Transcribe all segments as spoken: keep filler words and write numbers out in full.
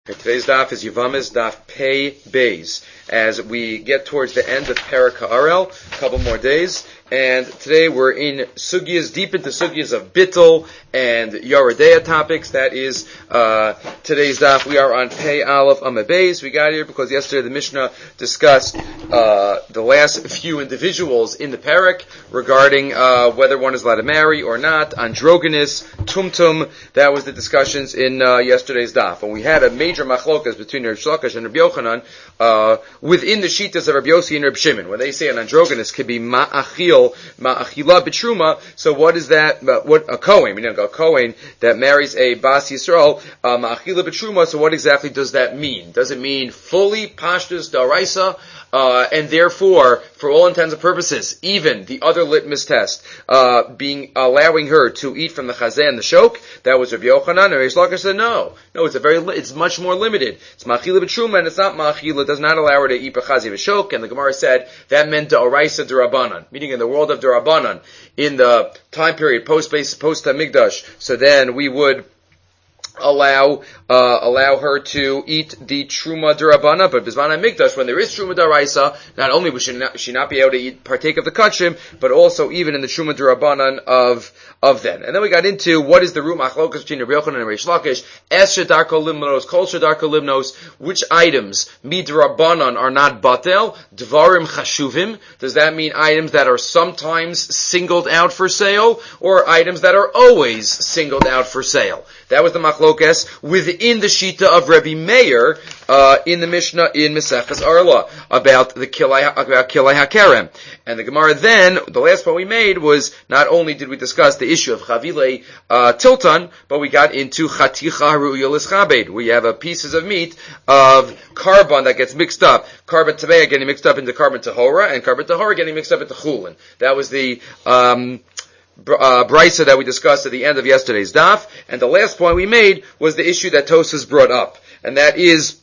Today's daf is Yevamos daf Pei Beis. As we get towards the end of Perek Ha'arel, a couple more days, and today we're in sugyas, deep into sugyas of bittul and Yoredeya topics. That is uh, today's daf. We are on Pei Aleph Amud Beis. We got here because yesterday the Mishnah discussed uh, the last few individuals in the Perek regarding uh, whether one is allowed to marry or not, androgynous, tumtum. That was the discussions in uh, yesterday's daf, and we had a major machlokas between Reb Shlakish and Reb Yochanan uh, within the shitas of Reb Yossi and Reb Shimon. When they say an androgynous could be ma'achil, ma'achila b'truma, so what is that? What a kohen, meaning a kohen that marries a bas Yisrael, uh, ma'achila b'truma. So what exactly does that mean? Does it mean fully pashtus daraisa? Uh, and therefore, for all intents and purposes, even the other litmus test, uh, being, allowing her to eat from the chazeh and the shok, that was Rabbi Yochanan, and Reish Lakish said no. No, it's a very, it's much more limited. It's ma'achila b'truma, and it's not ma'achila, it does not allow her to eat b'chazeh v'shok, and the Gemara said that meant da'oraisa d'Rabbanan, meaning in the world of d'Rabbanan, in the time period post-base, post-Hamikdash, so then we would allow uh, allow her to eat the truma d'Rabbana, but Bizman HaMikdash, when there is truma d'Oraisa, not only would she not, she not be able to eat, partake of the kachim, but also even in the truma d'Rabbanan of of then. And then we got into what is the root machlokas between Rabbi Yochanan and Reish Lakish. Es shedarko limnos, kol shedarko limnos. Which items midrabanan are not batel? Dvarim chashuvim. Does that mean items that are sometimes singled out for sale, or items that are always singled out for sale? That was the machlokas within the shita of Rabbi Meir uh, in the Mishnah in Maseches Arla about the kilai about kilai hakerem. And the Gemara then, the last point we made was not only did we discuss the issue of chavile uh, tilton, but we got into chaticha haruya l'schabed. We have a pieces of meat of carbon that gets mixed up, carbon tamei getting mixed up into carbon tahora, and carbon tahora getting mixed up into chulin. That was the um, Uh, brisa that we discussed at the end of yesterday's daf, and the last point we made was the issue that Tosfos brought up, and that is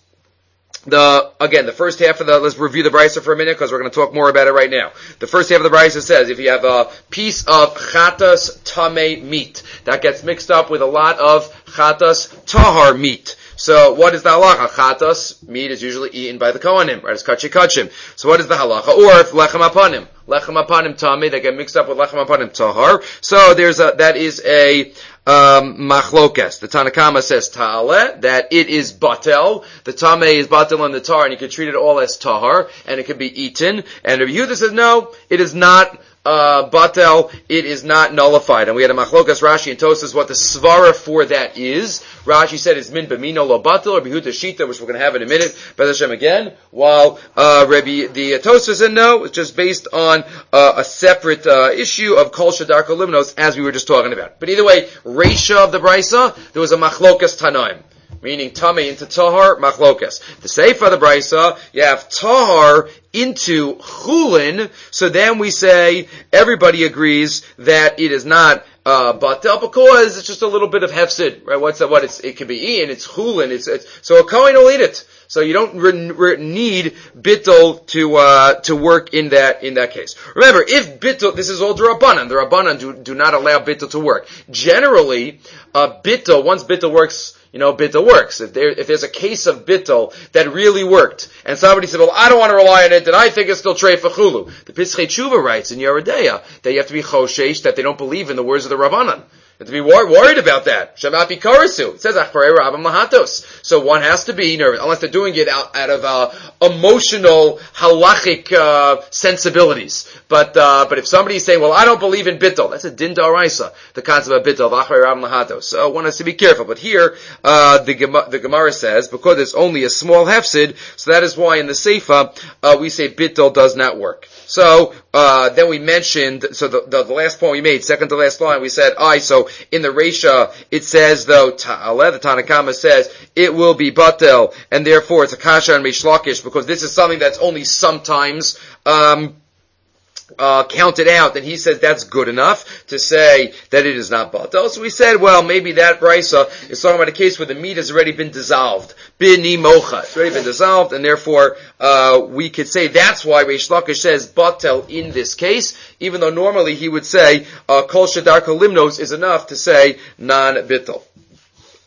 the, again, the first half of the, let's review the brisa for a minute, because we're going to talk more about it right now. The first half of the brisa says, if you have a piece of chatas tamei meat, that gets mixed up with a lot of chatas tahar meat. So, what is the halacha? Chatas, meat is usually eaten by the kohanim, right? It's kachi kachim. So what is the halacha? Or if lechem apanim, lechem apanim tamei, they get mixed up with lechem apanim tahar. So there's a, that is a, um, machlokas. The Tanakama says ta'aleh, that it is batel. The tamei is batel and the tahar, and you can treat it all as tahar, and it can be eaten. And Rabbi Yehuda says, no, it is not Uh, batel, it is not nullified. And we had a machlokas Rashi and Tosfos what the svara for that is. Rashi said it's min b'mino lo batel, or Behuda shita, which we're going to have in a minute, B'ez Hashem again, while uh, Rabbi, the uh, Tosfos said no, it's just based on uh, a separate uh, issue of kol shedarko limnos, as we were just talking about. But either way, Reisha of the brisa, there was a machlokas tanaim, meaning tamei into tahar, machlokas. The seifa of the brisa, you have tahar into chulin, so then we say everybody agrees that it is not uh batel because it's just a little bit of hefsid, right? What's that? What it's it can be eaten. It's chulin. It's, it's so a kohen will eat it. So you don't re- re- need bittul to uh to work in that in that case. Remember, if bittul, this is all the rabbanan. The rabbanan do do not allow bittul to work. Generally, uh bittul once bittul works. You know, bittul works. If there, if there's a case of bittul that really worked, and somebody said, well, I don't want to rely on it, then I think it's still trei fachulu. The Pischei Tshuva writes in Yoredeya that you have to be choshesh, that they don't believe in the words of the Rabbanan. You have to be wor- worried about that. Shamat bikarasu. It says, achparei rabam lahatos. So one has to be nervous, unless they're doing it out, out of, uh, emotional, halachic, uh, sensibilities. But, uh, but if somebody's saying, well, I don't believe in bittul, that's a din d'oraisa, the concept of bittul, achparei rabam lahatos. So one has to be careful. But here, uh, the, Gema- the Gemara says, because it's only a small hefsid, so that is why in the Seifa, uh, we say bittul does not work. So, uh, then we mentioned, so the, the, the last point we made, second to last line, we said, I, so in the Reisha, it says though, ta'aleh, the Tanakama says, it will be batel, and therefore it's a kasha and Reish Lakish, because this is something that's only sometimes, um, Uh, counted out, that he says that's good enough to say that it is not batel. So we said, well, maybe that brisa is talking about a case where the meat has already been dissolved. Bini mocha. It's already been dissolved, and therefore, uh, we could say that's why Reish Lakish says batel in this case, even though normally he would say, uh, kol shedarko limnos is enough to say non-bittel.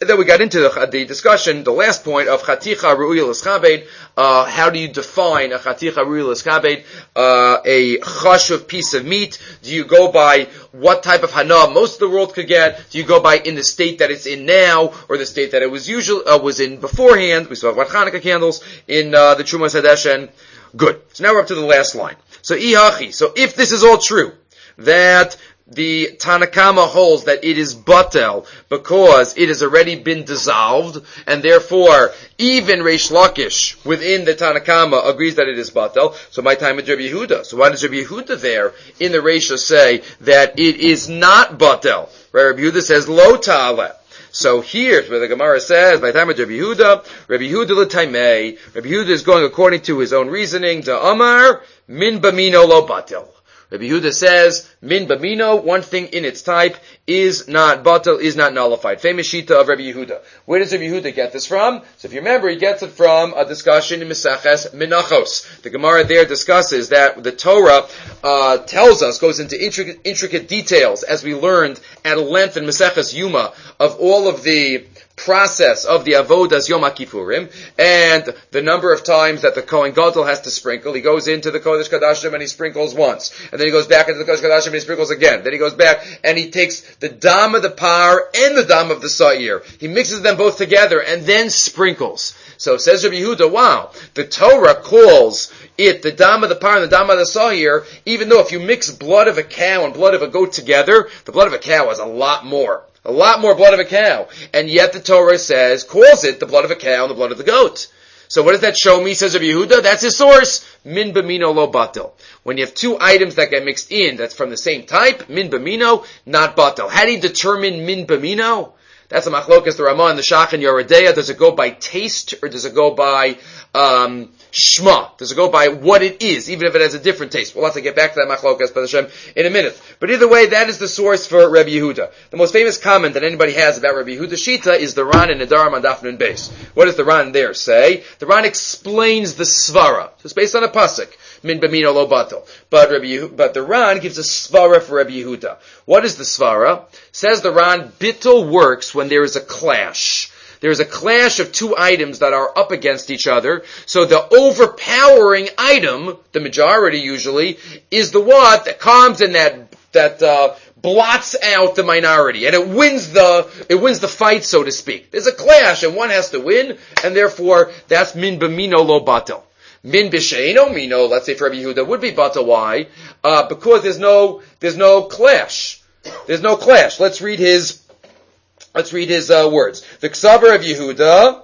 And then we got into the, the discussion, the last point of chaticha ru'uya l'schabed. Uh, how do you define a chaticha ru'uya l'schabed? Uh, a chashuv piece of meat. Do you go by what type of hana most of the world could get? Do you go by in the state that it's in now, or the state that it was usually uh, was in beforehand? We spoke about Hanukkah candles in uh, the Trumas Hadeshen. Good. So now we're up to the last line. So ihachi. So if this is all true, that the Tanakama holds that it is batel because it has already been dissolved, and therefore even Reish Lakish within the Tanakama agrees that it is batel. So my time with Rabbi Yehuda. So why does Rabbi Yehuda there in the Reisha say that it is not batel? Right? Rabbi Yehuda says lo ta'aleh. So here's where the Gemara says, by the time of Rabbi Yehuda, Rabbi Yehuda l'taimei, Rabbi Yehuda is going according to his own reasoning, to Amar, min bamino lo batel. Rabbi Yehuda says, min bamino, one thing in its type, is not batel, is not nullified. Famous shita of Rabbi Yehuda. Where does Rabbi Yehuda get this from? So if you remember, he gets it from a discussion in Meseches Menachos. The Gemara there discusses that the Torah uh, tells us, goes into intricate, intricate details, as we learned at length in Meseches Yuma, of all of the process of the avodas Yom HaKippurim, and the number of times that the Kohen Gadol has to sprinkle. He goes into the Kodesh Kadashim and he sprinkles once, and then he goes back into the Kodesh Kadashim and he sprinkles again. Then he goes back and he takes the dam of the par and the dam of the sa'ir. He mixes them both together and then sprinkles. So says Rabbi Yehuda, wow, the Torah calls it the dam of the par and the dam of the sa'ir, even though if you mix blood of a cow and blood of a goat together, the blood of a cow has a lot more. A lot more blood of a cow. And yet the Torah says, calls it the blood of a cow and the blood of the goat. So what does that show me, says Rabbi Yehuda? That's his source. Min bamino lo batel. When you have two items that get mixed in, that's from the same type, min bamino, not batel. How do you determine min bamino? That's a machlokas, the Ramah and the Shach and Yoredeya. Does it go by taste, or does it go by um shma? Does it go by what it is, even if it has a different taste? We'll have to get back to that machlokas, B'ez Hashem, in a minute. But either way, that is the source for Rabbi Yehuda. The most famous comment that anybody has about Rabbi Yehuda Shita is the Ran in Nedarim on Daf Nun Beis. What does the Ran there say? The Ran explains the svara. So it's based on a pasuk. Min b'mino lo batel. But Rabbi Yehuda, but the Ran gives a svara for Rabbi Yehuda. What is the svara? Says the Ran, bittul works when there is a clash. There is a clash of two items that are up against each other. So the overpowering item, the majority usually, is the one that comes and that that uh, blots out the minority, and it wins the it wins the fight, so to speak. There's a clash, and one has to win, and therefore that's min b'mino lo batel. Min b'sheino mino, let's say for Rabbi Yehuda, would be batel. Why? Uh, because there's no there's no clash. There's no clash. Let's read his. Let's read his uh, words. The Ksaver of Yehuda,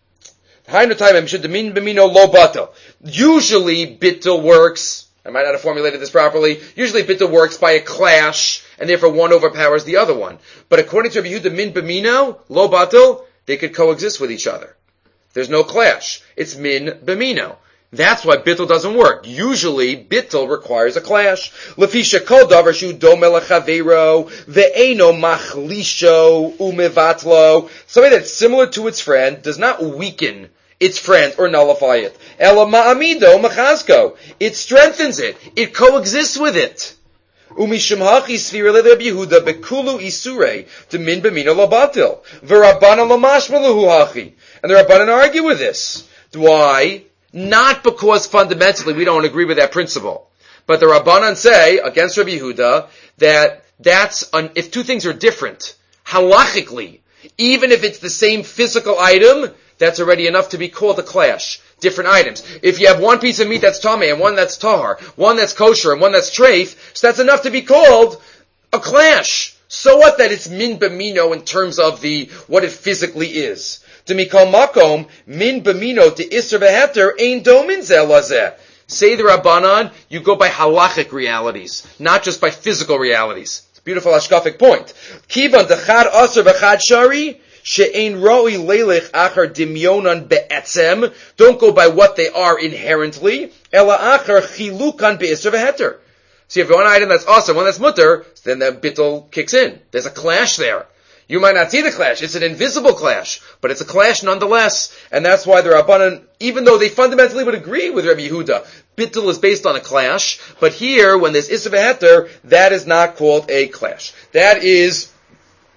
usually bittul works, I might not have formulated this properly, usually bittul works by a clash, and therefore one overpowers the other one. But according to Rabbi Yehuda, min b'mino, lo batel, they could coexist with each other. There's no clash. It's min b'mino. That's why bittul doesn't work. Usually, bittul requires a clash. Lefisha kol davar shu dome lechavero ve'eno machlisho umevatlo. Something that's similar to its friend does not weaken its friend or nullify it. Ela ma'amido machazko. It strengthens it. It coexists with it. Umishum hachi sfira le Rabbi Yehuda bekulu isure to min b'mino lo batil. V'rabbana lo mashmaluhu hachi. And the Rabbanan argue with this. Why? Not because fundamentally we don't agree with that principle. But the Rabbanan say, against Rabbi Yehuda, that that's, un, if two things are different, halachically, even if it's the same physical item, that's already enough to be called a clash. Different items. If you have one piece of meat that's tameh and one that's tahar, one that's kosher and one that's treif, so that's enough to be called a clash. So what that it's min b'mino in terms of the, what it physically is. To mikol makom, min b'mino to isser v'heter, ein domin zeh lazeh. Say the Rabbanan, you go by halachic realities, not just by physical realities. It's a beautiful hashkafic point. Kivan dechad aser v'chad shari, she'ein roi leilech achar dimyonan be'etzem. Don't go by what they are inherently. Ela achar chilukan be'isser v'heter. So you have one item that's awesome, one that's mutter, then the bittul kicks in. There's a clash there. You might not see the clash. It's an invisible clash, but it's a clash nonetheless. And that's why the Rabbanan, even though they fundamentally would agree with Rabbi Yehuda, bittul is based on a clash. But here, when there's Issa v'heter, that is not called a clash. That is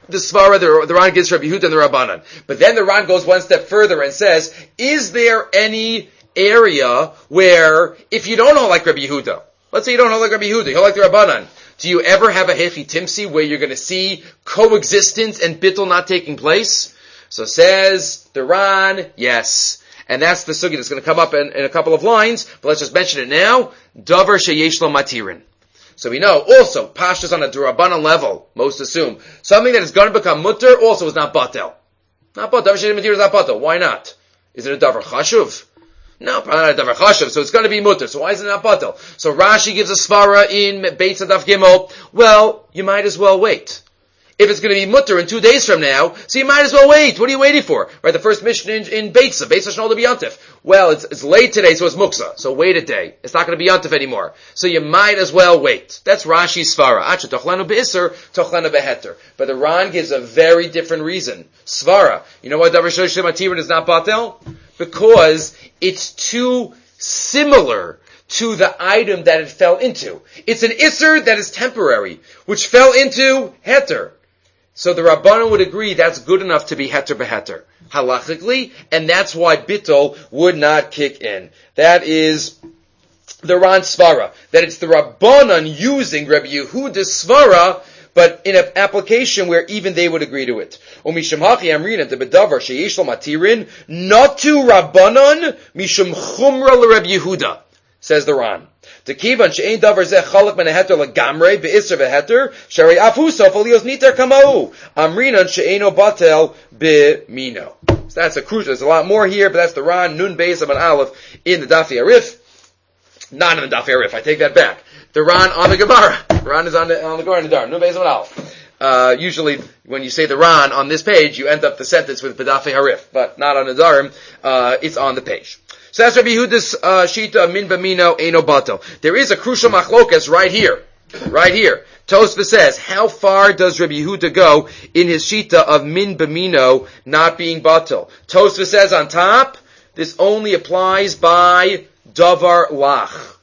the Svara, the, the Ran gives Rabbi Yehuda and the Rabbanan. But then the Ran goes one step further and says, is there any area where, if you don't hold like Rabbi Yehuda, let's say you don't hold like Rabbi Yehuda, you hold like the Rabbanan, do you ever have a Hechi Timsi where you're going to see coexistence and bittul not taking place? So says the Ran, yes. And that's the sugi that's going to come up in, in a couple of lines, but let's just mention it now. Davar sheyesh lo matirin. So we know also, pashtas on a Durabanan level, most assume, something that is going to become mutter also is not batel. Not batel. Davar sheyesh matir is not batel. Why not? Is it a davar chashuv? No, probably not a davar chashuv, so it's going to be mutter. So why is it not batel? So Rashi gives a svara in Beitz Adaf Gimel. Well, you might as well wait. If it's going to be mutter in two days from now, so you might as well wait. What are you waiting for? Right, the first mission in, in Beitza, Beitza Shnol B'Yantif. Well, it's, it's late today, so it's muksa. So wait a day. It's not going to be Yantif anymore. So you might as well wait. That's Rashi's svara. Acha tochlanu be'isr, tochlanu be'heter. But the Ran gives a very different reason. Svara. You know why davar sheyesh lo matirin is not batel? Because it's too similar to the item that it fell into. It's an isser that is temporary, which fell into heter. So the Rabbanan would agree that's good enough to be heter beheter, halachically, and that's why bittul would not kick in. That is the Ran svara, that it's the Rabbanan using Rabbi Yehuda's svara, but in an application where even they would agree to it. Umisham hachi amrin the bedavar sheyesh lo matirin, not to Rabbanan mishum chumra l'Rabbi Yehuda, says the Ran. To kivan she'ein davar zeh chalak men heter legamrei be'isr ve'heter sharei afu sof alios niter kamau amrinan she'eino batel be'mino. So that's a crucial. There's a lot more here, but that's the Ran Nun Beis of an Aleph in the Daf Arif. Not in the Daf Arif. I take that back. The Ran on the Gemara. Ran is on the on the Gemara in the Dar. Nun Beis of an Aleph. Uh, usually, when you say the Ran on this page, you end up the sentence with B'Daf Harif, but not on the Darim. Uh, it's on the page. So that's Rabbi Yehuda's uh, shita min b'mino eino batel. There is a crucial machlokas right here, right here. Tosfos says, how far does Rabbi Yehuda go in his shita of min b'mino not being batel? Tosfos says on top, this only applies by davar lach.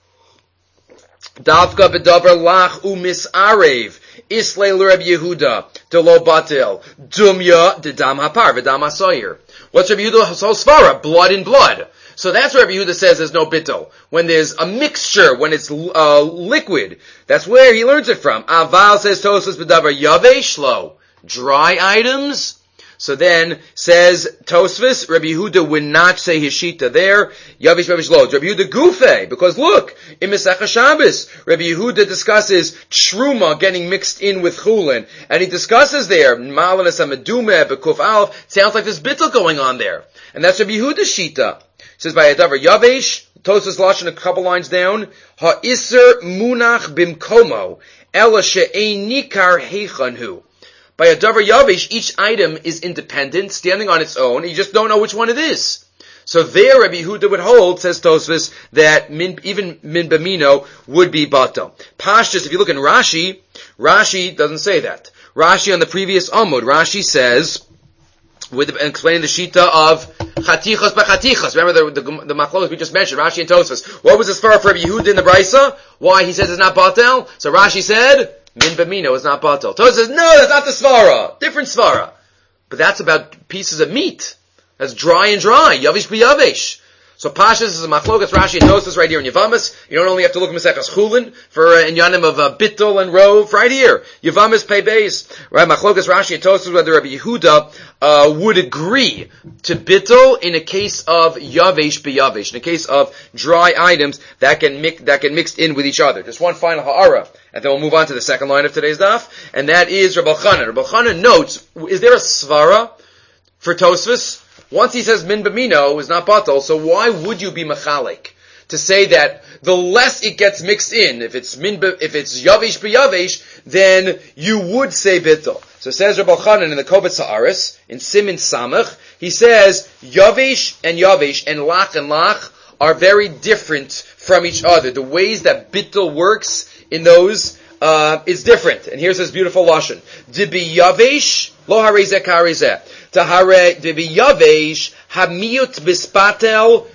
Davka b'davar lach u'misarev. Islay l'Rabbi Yehuda, de lo batel, dumya de dam hapar, v'dam hasoyer. What's Rabbi Yehuda's whole svara? Blood in blood. So that's where Rabbi Yehuda says there's no bittul. When there's a mixture, when it's uh, liquid, that's where he learns it from. Aval says Tosfos b'davar yavesh lo, dry items. So then, says Tosfos, Rabbi Yehuda would not say his shita there. Yavish Yavish Lo. Rabbi Yehuda Gufe. Because look, in Mesachah Shabbos, Rabbi Yehuda discusses truma getting mixed in with chulin. And he discusses there, Malanas HaMedume, Bekuf Alf. Sounds like there's bittul going on there. And that's Rabbi Yehuda's shita. He says by Adavar Yavish, Tosfos Lashon a couple lines down, Ha'isr munach bimkomo, ela she'ein nikar heichanhu. By a davar yavish, each item is independent, standing on its own, and you just don't know which one it is. So there, Rabbi Yehuda would hold, says Tosfos, that min, even min b'mino would be batel. Pashtus, if you look in Rashi, Rashi doesn't say that. Rashi on the previous Amud, Rashi says, with explaining the shita of chatichos b'chatichos. Remember the the, the machlokas we just mentioned, Rashi and Tosfos. What was this for for Rabbi Yehuda in the Brisa? Why he says it's not batel? So Rashi said, min b'mino is not batel. Tosfos says, no, that's not the svara. Different svara. But that's about pieces of meat. That's dry and dry. Yavish b'yavish. So Pashas is a machlokas, Rashi and Tosfos right here in Yavamas. You don't only have to look at Mesechas Chulin for uh, inyanim of uh, bittul and rov right here. Yavamas pei beis. Right, machlokas, Rashi and Tosfos, whether Rabbi Yehuda uh, would agree to bittul in a case of yavish b'yavish, in a case of dry items that can mix that can mix in with each other. Just one final ha'ara, and then we'll move on to the second line of today's daf, and that is Rabbi Chanan. Rabbi Chanan notes: is there a svara for Tosfos? Once he says min b'mino is not batal, so why would you be machalik to say that the less it gets mixed in, if it's min, if it's yavish b'yavish, then you would say bittul. So says Rabbi Chanan in the Kovetz Haaretz in Simin Samach, he says yavish and yavish and lach and lach are very different from each other. The ways that bittul works in those uh, is different. And here's this beautiful lashon: Dibi yavish lo harezeh karezeh. Tahare devi yavesh hamiut mispatel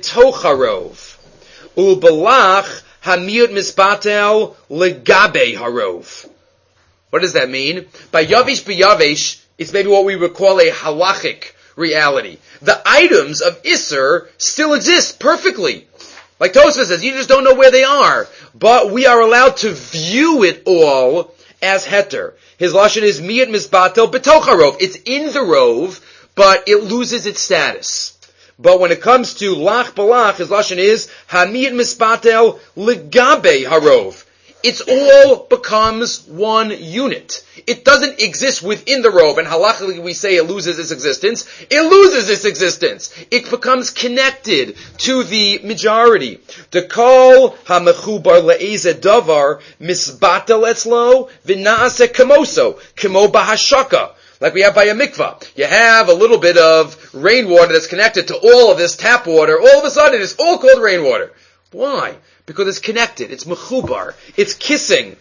bitoch ulbalach hamiut mispatel legabe harov. What does that mean? By yavish b'yavish, it's maybe what we would call a halachic reality. The items of Isser still exist perfectly. Like Tosfos says, you just don't know where they are. But we are allowed to view it all as heter. His lashon is miyat misbatel b'toch harov. It's in the rove, but it loses its status. But when it comes to lach balach, his lashon is hamiyat misbatel legabe harov. It's all becomes one unit. It doesn't exist within the rove, and halachically we say it loses its existence. It loses its existence. It becomes connected to the majority. The kol hamechubar le'eze davar misbatel etzlo v'naase kamoso kamo bahashaka. Like we have by a mikvah. You have a little bit of rainwater that's connected to all of this tap water. All of a sudden, it's all called rainwater. Why? Because it's connected. It's mechubar. It's kissing.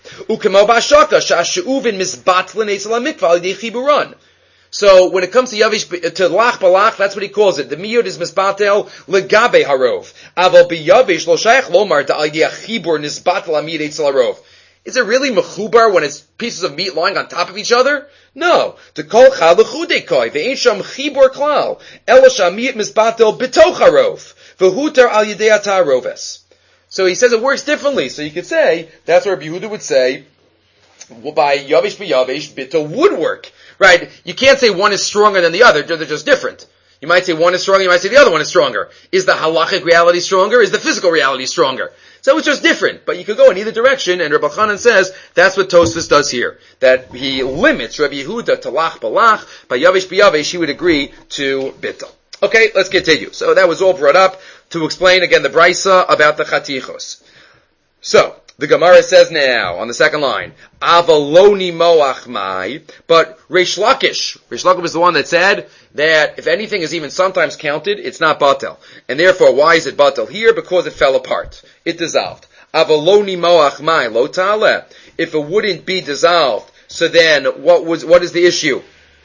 So when it comes to yavish to lach balach, that's what he calls it. The miyud is misbatel legabe harov. Aval biyavish lo shayach lomar da'aliyah chibur nisbatel amid etzel harov. Is it really mechubar when it's pieces of meat lying on top of each other? No. To kol chal lechudekoi ve'ein sham chibur klal elo shamiyat misbatel b'toch harov v'hutar al yidei ataroves. So he says it works differently. So you could say, that's what Rabbi Yehuda would say, well, by yavish b'yavish, bittul would work. Right? You can't say one is stronger than the other, they're just different. You might say one is stronger, you might say the other one is stronger. Is the halachic reality stronger? Is the physical reality stronger? So it's just different, but you could go in either direction, and Rabbi Chanan says, that's what Tosfos does here. That he limits Rabbi Yehuda to lach balach, by yavish b'yavish, he would agree to bittul. Okay, let's continue. So that was all brought up to explain again the brisa about the chatichos. So, the Gemara says now, on the second line, Avaloni moach mai, but Reish Lakish, Reish Lakish was the one that said that if anything is even sometimes counted, it's not batel. And therefore, why is it batel here? Because it fell apart. It dissolved. Avaloni moach mai, lo ta'aleh. If it wouldn't be dissolved, so then what was, what is the issue?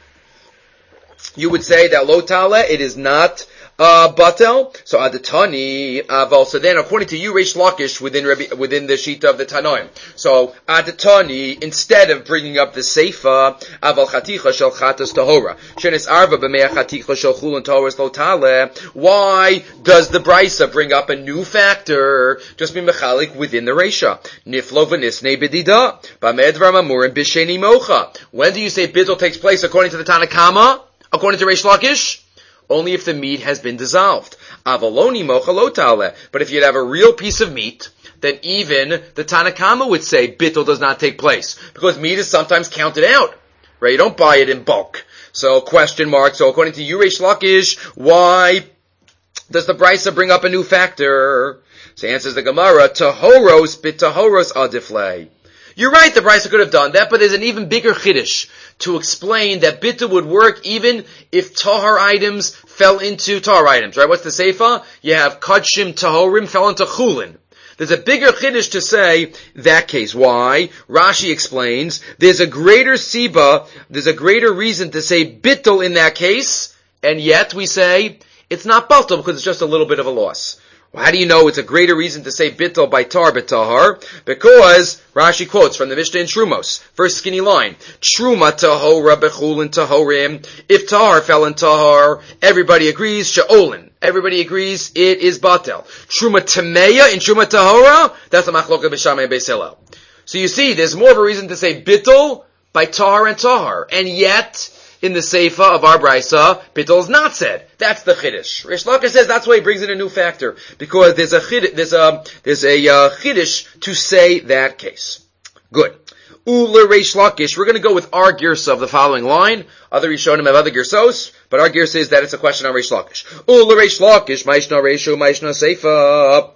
You would say that lo ta'aleh, it is not Uh, batel. So adatani aval. So then, according to you, Reish Lakish within Rebbe, within the sheet of the Tanoim. So adatani, instead of bringing up the seifa aval chaticha shel chatas tahora shenis arva b'mei chaticha shel chulin tahoras lo tale. Why does the brisa bring up a new factor? Just be mechalik within the reisha. Niflo v'nisnei b'dida b'medvar mamurim b'sheni mocha. When do you say bittul takes place according to the Tanakama? According to Reish Lakish? Only if the meat has been dissolved. Avaloni mochalotale. But if you'd have a real piece of meat, then even the Tanakama would say bittul does not take place. Because meat is sometimes counted out. Right? You don't buy it in bulk. So, question mark. So, according to you, Reish Lakish, why does the brisa bring up a new factor? So, answers the Gemara, tahoros bit tahoros adiflei. You're right, the brisa could have done that, but there's an even bigger chiddush to explain that bittul would work even if tahar items fell into tahar items, right? What's the seifa? You have kadshim tahorim fell into chulin. There's a bigger chiddush to say that case. Why? Rashi explains, there's a greater siba, there's a greater reason to say bittul in that case, and yet we say it's not batal because it's just a little bit of a loss. Well, how do you know it's a greater reason to say bittul by tar b'tahar? Because Rashi quotes from the Mishnah in Trumos, first skinny line, Truma tahora bechulin tahorim. If tahar fell in tahar, everybody agrees she'olin. Everybody agrees it is batel. Truma tameya in truma tahora, that's a machloka b'shamay beis Hillel. So you see, there's more of a reason to say bittul by tahar and tahar, and yet in the seifa of our brisa, bittul is not said. That's the chiddush. Reish Lakish says that's why he brings in a new factor, because there's a chiddush, there's a there's a uh, chiddush to say that case. Good. Ula Reish Lakish. We're going to go with our girsa of the following line. Other Rishonim have other girsos, but our girsa is that it's a question on Reish Lakish. Ula Reish Lakish. Maishna Reishu. Maishna Seifa.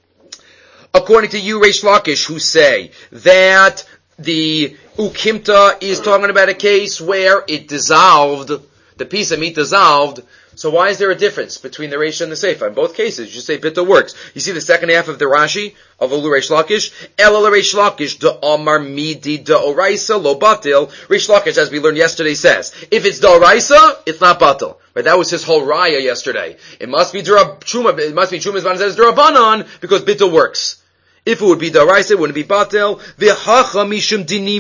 According to you, Reish Lakish, who say that the ukimta is talking about a case where it dissolved, the piece of meat dissolved. So why is there a difference between the Reish and the Seifa? In both cases, you say bittul works. You see the second half of the Rashi of Ulu Reish Lakish? Ela Reish Lakish da Amar Midi da Oraisa lo batil. Reish Lakish, as we learned yesterday, says if it's da Oraisa, it's not batil. Right? That was his whole raya yesterday. It must be Truma. It must be Truma's Ban says Durabanan because bittul works. If it would be daraisa, it wouldn't be batel. V'hacha mishum dini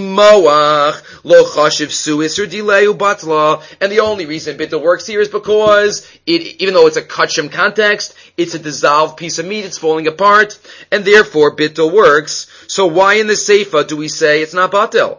moach lo chashiv suis or dileu batla. And the only reason bittul works here is because it, even though it's a kachim context, it's a dissolved piece of meat. It's falling apart, and therefore bittul works. So why in the seifa do we say it's not batel?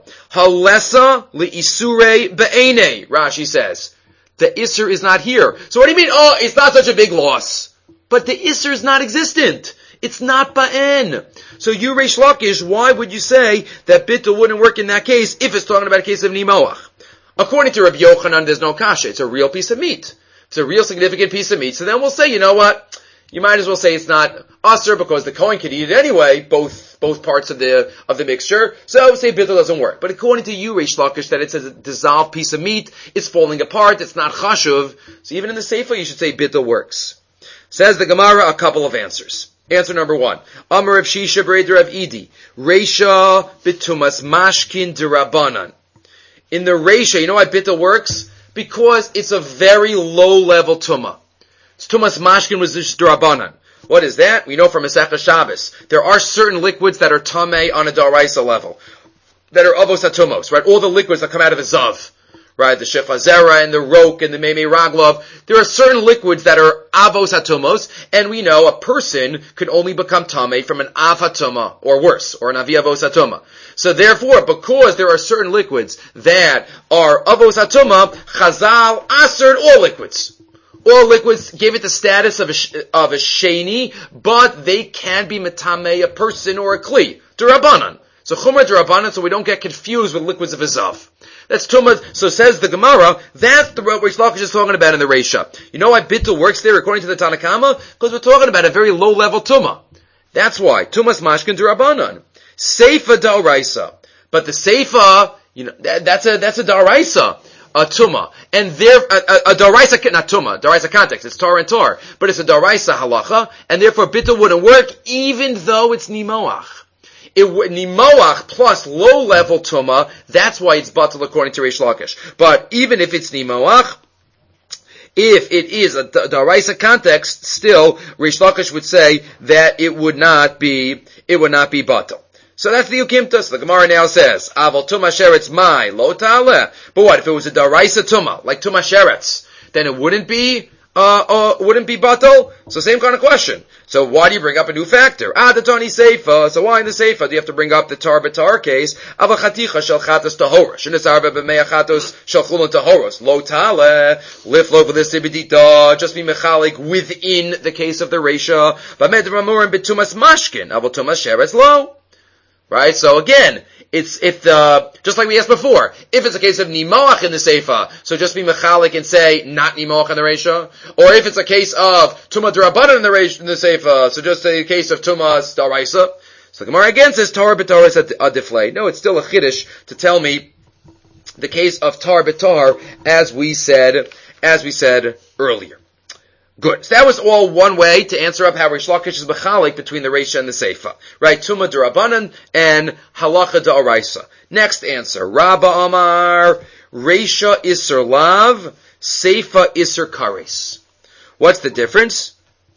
Halesa liisure be'ene. Rashi says the isser is not here. So what do you mean? Oh, it's not such a big loss, but the isser is not existent. It's not ba'en. So you, Reish Lakish, why would you say that bittul wouldn't work in that case if it's talking about a case of nimoach? According to Rabbi Yochanan, there's no kasha. It's a real piece of meat. It's a real significant piece of meat. So then we'll say, you know what? You might as well say it's not usher because the Kohen could eat it anyway, both both parts of the of the mixture. So say bittul doesn't work. But according to you, Reish Lakish, that it's a dissolved piece of meat, it's falling apart, it's not chashuv. So even in the seifa, you should say bittul works. Says the Gemara, a couple of answers. Answer number one. Amar of Shisha Breder of Idi. Reisha bitumas mashkin derabanan. In the Reisha, you know why bittul works? Because it's a very low level tumah. Tumas mashkin was just derabanan. What is that? We know from Masechah Shabbos. There are certain liquids that are tamei on a daraisa level. That are avos hatumos, right? All the liquids that come out of a zav. Right, the shefazera and the rok and the meimei raglov. There are certain liquids that are avos hatumos, and we know a person can only become tamei from an av hatuma, or worse, or an avi avos hatuma. So therefore, because there are certain liquids that are avos hatuma, Chazal asered all liquids. All liquids gave it the status of a, of a sheni, but they can be metamei, a person or a kli, derabanan. So chumrah derabanan, so we don't get confused with liquids of a zav. That's tumah. So says the Gemara, that's the what Reish Lakish is talking about in the Reisha. You know why bittul works there according to the Tanakama? Because we're talking about a very low level tumah. That's why. Tumas mashkin derabanan. Seifa da'oraisa. But the seifa, you know, that, that's a, that's a da'oraisa. A tumah. And there, a, a, a da'oraisa, not tumah, da'oraisa context, it's tar and tar. But it's a da'oraisa halacha, and therefore bittul wouldn't work even though it's nimoach. It nimoach plus low level tuma. That's why it's batal according to Reish Lakish. But even if it's nimoach, if it is a daraisa context, still Reish Lakish would say that it would not be it would not be batal. So that's the ukimta. So the Gemara now says, "Aval tuma sheretz mai lo ta'aleh." But what if it was a daraisa tuma like tuma sheretz? Then it wouldn't be. Uh, uh, wouldn't be batal? So same kind of question. So why do you bring up a new factor? Ah, the Tani Seifa. So why in the Seifa do you have to bring up the tar b'tar case? Avachaticha shel chatos tahora. Shenisarve b'mei chatos shel chulun tahoros. Lo tale. Lif lo v'lisibidita. Just be mechalik within the case of the Reisha. B'med ramurim b'tumas mashkin. Avol tumas sheretz lo. Right? So again, it's, if the, just like we asked before, if it's a case of nimoach in the seifa, so just be mechalik and say, not nimoach in the reisha, or if it's a case of tumah d'rabanan in the reisha, in the seifa, so just a case of tumah d'oraisa. So the Gemara again says, tar b'tar is a deflay. No, it's still a chiddush to tell me the case of tar b'tar, as we said, as we said earlier. Good. So that was all one way to answer up how Reish Lakish is b'chalik between the Reisha and the Seifa. Right? Tumah d'Rabanan and Halacha d'Oraisa. Next answer. Rabba Amar, Reisha Isser Lav, Seifa Isser Kares. What's the difference?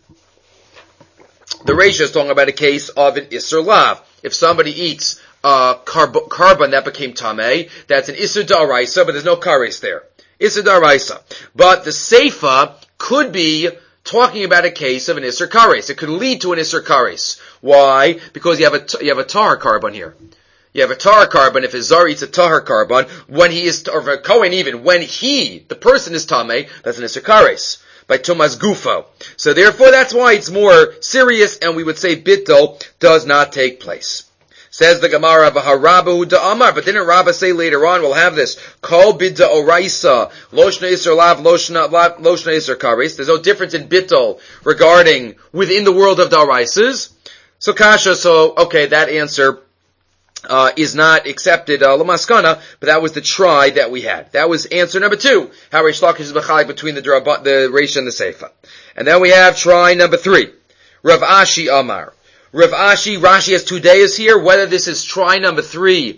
The Reisha is talking about a case of an Isser Lav. If somebody eats uh, carb- carbon that became Tameh, that's an Isser d'Oraisa, but there's no Kares there. Isser d'Oraisa. But the Seifa could be talking about a case of an Isser Kares. It could lead to an Isser Kares. Why? Because you have a, you have a tar carbon here. You have a tar carbon. If a Zar eats a tar carbon, when he is, or a Kohen even, when he, the person is Tameh, that's an Isser Kares. By Tumas Gufo. So therefore that's why it's more serious, and we would say bittul does not take place. Says the Gemara, V'harabahu da'amar, but didn't Rabbah say later on, we'll have this, Kol bid da'oraisa, loshna isser lav, loshna, lav, loshna isser kares. There's no difference in bittul regarding within the world of da'oraisas. So kasha, so, okay, that answer, uh, is not accepted, uh, lamaskana, but that was the try that we had. That was answer number two, how Reish Lakish is b'chalik between the, the Reish and the Seifa. And then we have try number three, Rav Ashi Amar. Rav Ashi, Rashi has two days here, whether this is try number three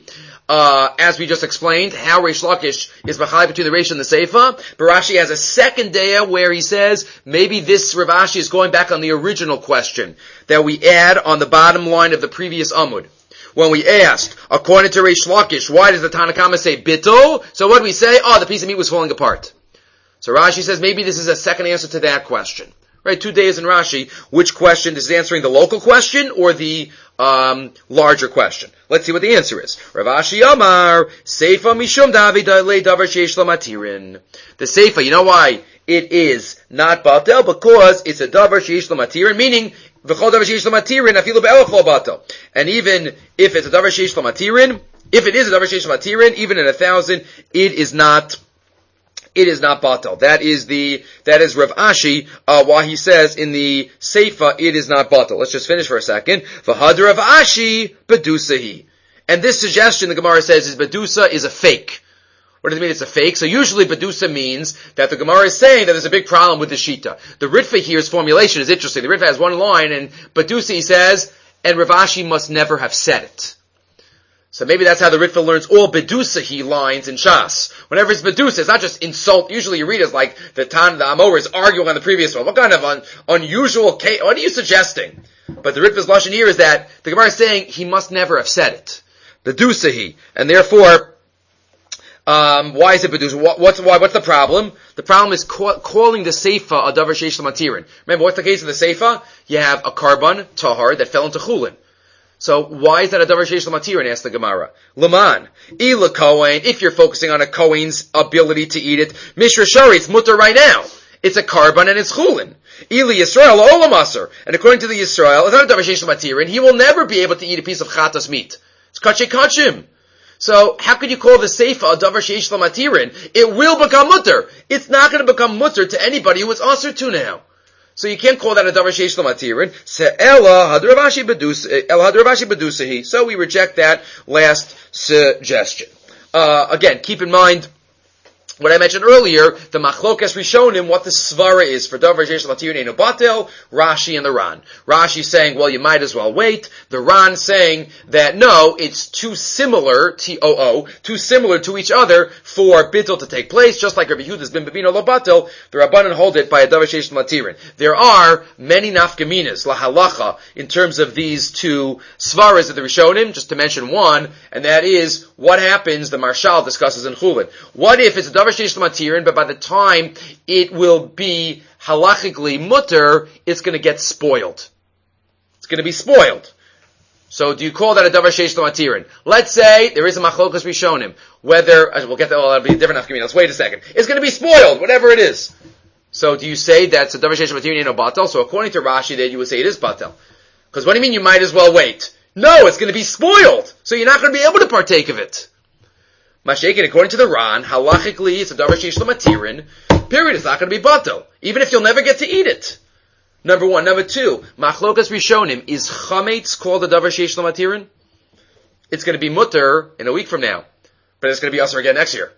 uh, as we just explained, how Reish Lakish is B'chai between the Reish and the Seifa. But Rashi has a second daya where he says, maybe this Rav Ashi is going back on the original question that we add on the bottom line of the previous Amud. When we asked, according to Reish Lakish, why does the Tanakama say bittul? So what do we say? Oh, the piece of meat was falling apart. So Rashi says maybe this is a second answer to that question. Right, two days in Rashi. Which question is answering, the local question or the um, larger question? Let's see what the answer is. Rav Ashi Amar Seifa Mishum David Le Davar Sheish Lamatirin. The Seifa, you know why it is not batel? Because it's a Davar Sheish Lamatirin, meaning V'chol Davar Sheish Lamatirin Afilu Be'elach Lo Batel. And even if it's a Davar Sheish Lamatirin, if it is a Davar Sheish Lamatirin, even in a thousand, it is not. It is not batal. That is the, that is Rav Ashi, uh, why he says in the Seifa, it is not batal. Let's just finish for a second. V'had Rav Ashi, bedusahi. And this suggestion, the Gemara says, is bedusa is a fake. What does it mean it's a fake? So usually bedusa means that the Gemara is saying that there's a big problem with the Shita. The Ritva here's formulation is interesting. The Ritva has one line, and bedusa he says, and Rav Ashi must never have said it. So maybe that's how the Ritva learns all Bedusahi lines in Shas. Whenever it's Bedusa, it's not just insult. Usually you read it like the Tan, the Amor is arguing on the previous one. What kind of un, unusual case, what are you suggesting? But the Ritva's Lashon here is that the Gemara is saying he must never have said it. Bedusahi. And therefore, um, why is it Bedusa? What, what's, why, what's the problem? The problem is call, calling the Seifa a Davar Sheish Lamatirin. Remember, what's the case of the Seifa? You have a Karban, Tahar, that fell into Chulin. So why is that a davar sheish l'matirin? Asked the Gemara. Laman, ila kohen. If you're focusing on a kohen's ability to eat it, mishra shari, it's mutter right now. It's a karban and it's chulin. Ili Yisrael olam aser. And according to the Yisrael, it's not a davar sheish l'matirin. He will never be able to eat a piece of chatas meat. It's kache kachim. So how could you call the seifa a davar sheish l'matirin? It will become mutter. It's not going to become mutter to anybody who is aser to now. So you can't call that a davar sheish l'matirin. Ela hadravashi bedusahi. So we reject that last suggestion. Uh, again, keep in mind what I mentioned earlier, the machlokas rishonim, what the svara is for davar sheish l'matirin eino batel, Rashi and the Ran. Rashi saying, well, you might as well wait. The Ran saying that no, it's too similar, T O O, too similar to each other for bittul to take place, just like Rabbi Yehuda's bin bebino lo batel, the Rabbanan hold it by a davar sheish l'matirin. There are many nafkaminas, la halacha, in terms of these two svaras of the rishonim, just to mention one, and that is, what happens, the Marshal discusses in Chulin. What if it's a davar sheish l'matirin, but by the time it will be halachically mutter, it's going to get spoiled. It's going to be spoiled. So do you call that a davar sheish l'matirin? Let's say there is a machlokas rishonim, whether, we'll get that, well, that'll be a different nafkamina. Let's wait a second. It's going to be spoiled, whatever it is. So do you say that's a davar sheish l'matirin no batel? So according to Rashi, then you would say it is batel. Because what do you mean you might as well wait? No, it's going to be spoiled. So you're not going to be able to partake of it. Mashiach, according to the Ran, halachically, it's a davar sheish l'matirin, period. It's not going to be batel. Even if you'll never get to eat it. Number one. Number two, machlokas rishonim, is chametz called a davar sheish l'matirin? It's going to be mutter in a week from now. But it's going to be usher again next year.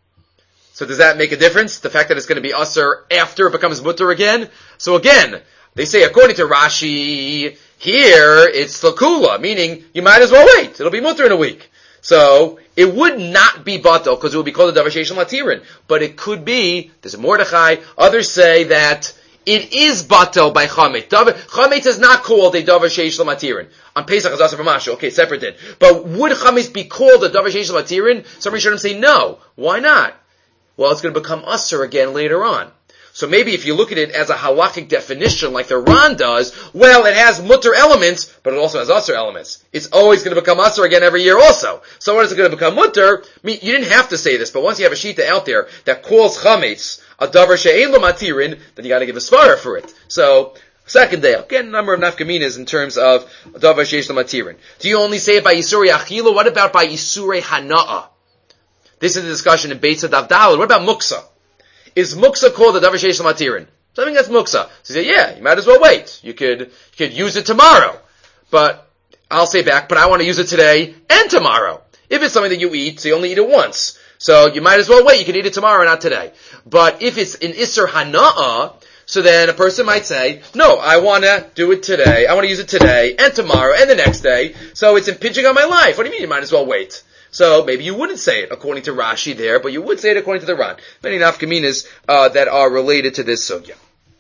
So does that make a difference? The fact that it's going to be usher after it becomes mutter again? So again, they say according to Rashi, here it's l'kula, meaning you might as well wait. It'll be mutter in a week. So it would not be batel because it would be called a davar sheish l'matirin. But it could be, there's a Mordechai, others say that it is batel by chametz. Chametz is not called a davar sheish l'matirin. On Pesach is also for Mashu. Okay, separate then. But would chametz be called a davar sheish l'matirin? Some Rishonim say no. Why not? Well, it's going to become usher again later on. So maybe if you look at it as a halachic definition like the Ran does, well, it has mutter elements, but it also has usher elements. It's always going to become usher again every year also. So when is it going to become mutter? I mean, you didn't have to say this, but once you have a shita out there that calls chametz a davar she'ein lo matirin, then you got to give a svara for it. So, second day, again, a number of nafkaminas in terms of davar she'ein lo matirin. Do you only say it by isurei achila? What about by isurei hana'ah? This is a discussion in Beitza Daf Daled. What about muksa? Is muksa called a davar sheish l'matirin? Something that's muksa. So you say, yeah, you might as well wait. You could, you could use it tomorrow. But, I'll say back, but I want to use it today and tomorrow. If it's something that you eat, so you only eat it once. So you might as well wait. You can eat it tomorrow, not today. But if it's an isser hana'ah, so then a person might say, no, I want to do it today. I want to use it today and tomorrow and the next day. So it's impinging on my life. What do you mean you might as well wait? So maybe you wouldn't say it according to Rashi there, but you would say it according to the Ran. Many nafkaminas uh, that are related to this sugya.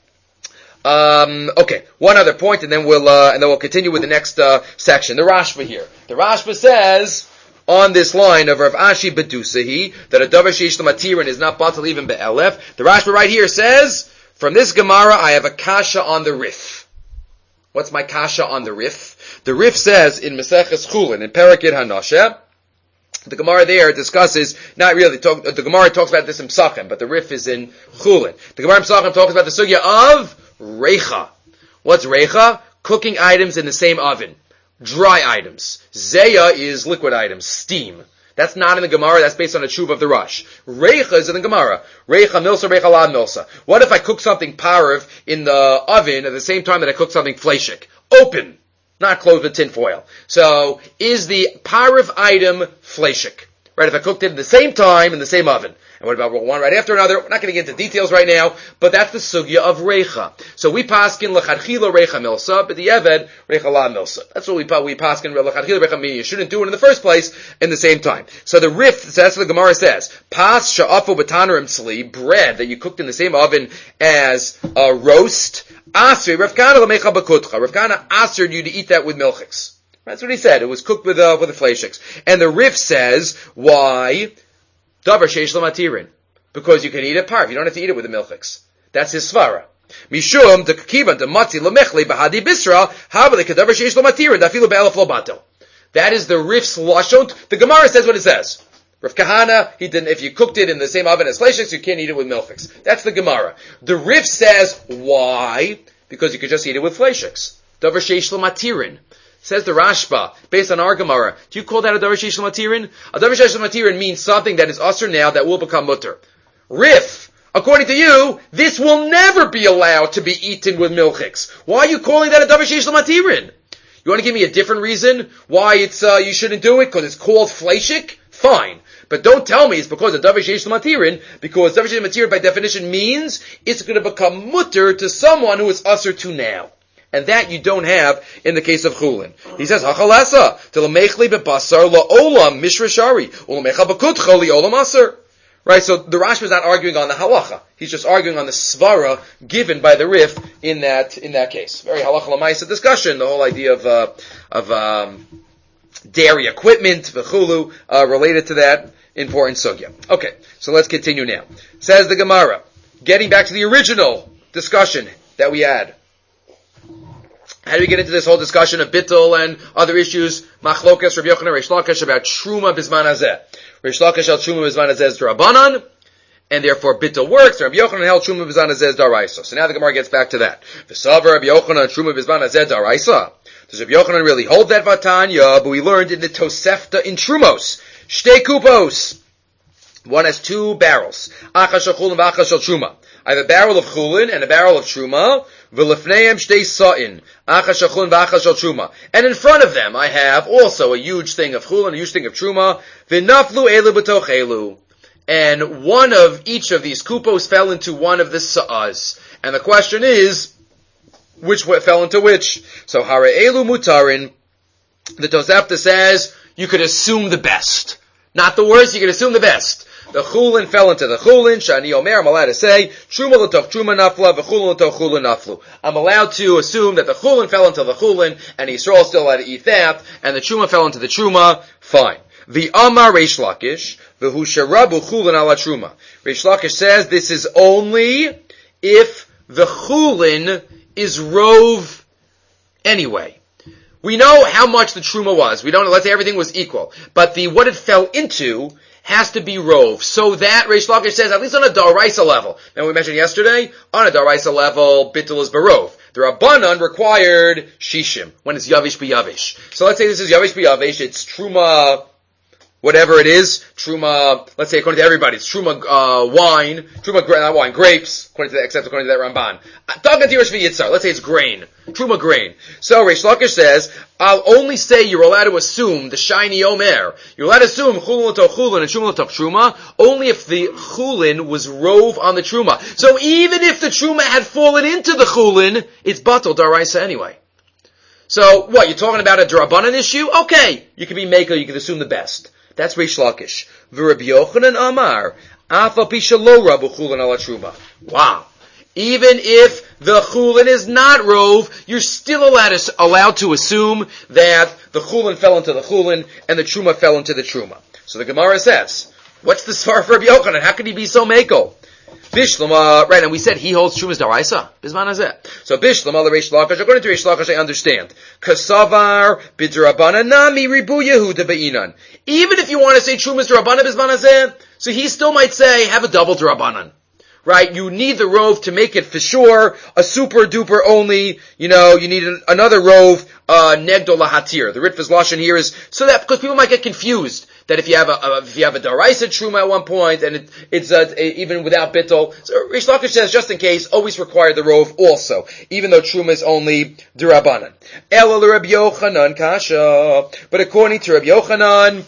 Um, okay, one other point, and then we'll uh, and then we'll continue with the next uh, section. The Rashba here. The Rashba says on this line of Rav Ashi Bedusahi that a davar sheish l'matirin is not batal even be'elef. The Rashba right here says, from this Gemara I have a kasha on the Rif. What's my kasha on the Rif? The Rif says in Maseches Chulin in Perakid Hanasheh. The Gemara there discusses, not really, talk, the Gemara talks about this in Psachim, but the Rif is in Chulin. The Gemara in Psachim talks about the sugya of Reicha. What's Reicha? Cooking items in the same oven. Dry items. Zeya is liquid items, steam. That's not in the Gemara, that's based on the tshuva of the Rosh. Reicha is in the Gemara. Reicha milsa, reicha la milsa. What if I cook something parav in the oven at the same time that I cook something fleshik? Open. Not closed with tin foil. So, is the parav item fleshik? Right, if I cooked it at the same time in the same oven. And what about one right after another? We're not going to get into details right now, but that's the sugya of reicha. So we paskin l'chadchila reicha milsa, but the eved reicha la milsa. That's what we we paskin l'chadchila reicha milsa. You shouldn't do it in the first place in the same time. So the Rif, that's what the Gemara says. Pas sha'afu b'tanarim tzli, bread that you cooked in the same oven as a roast. Asri, Rav Kana l'mecha b'kutcha. Rav Kana asred you to eat that with milchiks. That's what he said. It was cooked with uh, with the fleishiks. And the Rif says, why? Davar sheish l'matirin. Because you can eat it parv. You don't have to eat it with the milchiks. That's his svara. Mishum de kiban de matzi lemechli bahadi bisra havli kadavar sheish l'matirin dafilu be'elef lo batel. That is the Rif's lashon. The Gemara says what it says. Rav Kahana, he didn't. If you cooked it in the same oven as fleishiks, you can't eat it with milchiks. That's the Gemara. The Rif says why? Because you could just eat it with fleishiks. Davar sheish l'matirin. Says the Rashba, based on our Gemara, do you call that a davar sheish l'matirin? A davar sheish l'matirin means something that is usher now that will become mutter. Rif, according to you, this will never be allowed to be eaten with milchiks. Why are you calling that a davar sheish l'matirin? You want to give me a different reason why it's uh, you shouldn't do it? Because it's called fleishik? Fine. But don't tell me it's because of davar sheish l'matirin, because davar sheish l'matirin by definition means it's going to become mutter to someone who is usher to now. And that you don't have in the case of chulin. He says, "Hachalasa telemechli bebasar laolam mishrashari ulamecha bekutcha liolam aser." Right. So the Rashba is not arguing on the halacha; he's just arguing on the svara given by the Rif in that in that case. Very halacha l'maisa discussion. The whole idea of uh, of um, dairy equipment, v'chulu, uh, related to that important sugya. Okay, so let's continue now. Says the Gemara, getting back to the original discussion that we had. How do we get into this whole discussion of bittul and other issues? Machlokas, Rabbi Yochanan, Reish Lakish about truma bizman hazeh. Reish Lakish held truma bizman hazeh is d'Rabbanan, and therefore bittul works. Rabbi Yochanan held truma bizman hazeh is d'Oraisa. So now the Gemara gets back to that. V'savar Rabbi Yochanan truma bizman hazeh d'Oraisa. Does Rabbi Yochanan really hold that vatanya? But we learned in the Tosefta in Trumos, shtei kupos. One has two barrels. Achas shel chulin v'achas shel truma. I have a barrel of chulin and a barrel of truma. V'lefneihem shtei sa'in. Achas shel chulin v'achas shel truma. And in front of them I have also a huge thing of chulin, a huge thing of truma. V'naflu elu b'toch elu. And one of each of these kupos fell into one of the sa'as. And the question is, which fell into which? So hare elu mutarin. The Tosefta says you could assume the best. Not the worst, you could assume the best. The chulin fell into the chulin. Shani Omer, I'm allowed to say, truma l'toch truma nafla, v'chulin l'toch chulin naflu. I'm allowed to assume that the chulin fell into the chulin, and Yisrael still allowed to eat that, and the truma fell into the truma. Fine. The Amar Reish Lakish, v'hu sherabu chulin ala truma. Reish Lakish says this is only if the chulin is rove anyway. We know how much the truma was. We don't. Let's say everything was equal, but the what it fell into has to be rove. So that Reish Lakish says, at least on a daraisa level, and we mentioned yesterday, on a daraisa level, bittul is barov. The Rabbanan required shishim when it's yavish b'yavish. So let's say this is yavish b'yavish. It's truma, whatever it is, truma. Let's say according to everybody, it's truma uh, wine, truma not wine, grapes. According to that, except according to that Ramban. Let's say it's grain, truma grain. So Reish Lakish says, I'll only say you're allowed to assume the shiny omer. You're allowed to assume chulin l'toch chulin and truma l'toch truma only if the chulin was rove on the truma. So even if the truma had fallen into the chulin, it's batal daraisa anyway. So what? You're talking about a drabanan issue? Okay, you can be maker. You can assume the best. That's Reish Lakish. V'Rabbi Yochanan Amar, Afa Pisha Lo Rabu Chulin Ala Truma. Wow. Even if the chulin is not rove, you're still allowed to, allowed to assume that the chulin fell into the chulin and the truma fell into the truma. So the Gemara says, what's the svar for Rabbi Yochanan? How could he be so mako? Bishlama, right, and we said he holds Trumas Daraisa. Bisman Hazeh. So Bishlama, the Reish Lakish, according to Reish Lakish, I understand. Kasavar, Bidrabana, Nami, Ribu Yehuda Be'inan. Even if you want to say Trumas Darabana, Bisman Hazeh, so he still might say, have a double Darabanan. Right? You need the rove to make it for sure, a super duper only, you know, you need an, another rove, uh, negdo lahatir. The Ritva's Lashon here is, so that, because people might get confused, that if you have a, a if you have a daraisa truma at one point, and it, it's, uh, even without bittul, so Reish Lakish says, just in case, always require the rove also, even though truma is only durabanan. Ela Rabbi Yochanan kasha. But according to Rabbi Yochanan,